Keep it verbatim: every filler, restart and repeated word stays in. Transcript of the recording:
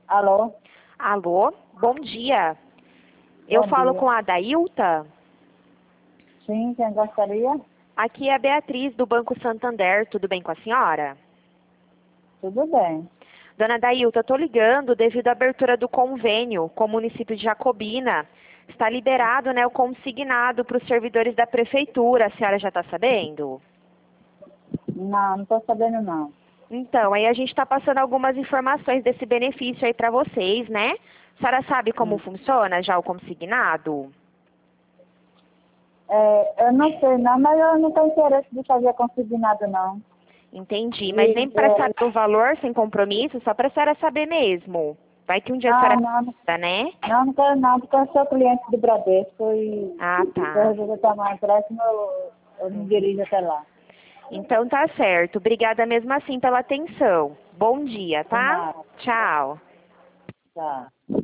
Alô? Alô, bom dia. Eu Bom falo dia. com a Dailta. Sim, quem gostaria? Aqui é a Beatriz do Banco Santander. Tudo bem com a senhora? Tudo bem. Dona Dailta, estou ligando devido à abertura do convênio com o município de Jacobina. Está liberado, né, o consignado para os servidores da prefeitura. A senhora já está sabendo? Não, não estou sabendo não. Então, aí a gente está passando algumas informações desse benefício aí para vocês, né? A senhora sabe como Hum. funciona já o consignado? É, eu não sei não, mas eu não tenho interesse de fazer consignado não. Entendi, mas nem E, para é, saber o valor sem compromisso, só para a senhora saber mesmo. Vai que um dia a ah, senhora não, não, precisa, né? não, não quero não, porque eu sou cliente do Bradesco e Ah, se eu tá. resolver tomar um empréstimo, eu, eu me Uhum. dirijo até lá. Então tá certo. Obrigada mesmo assim pela atenção. Bom dia, De tá? nada. Tchau. Tá.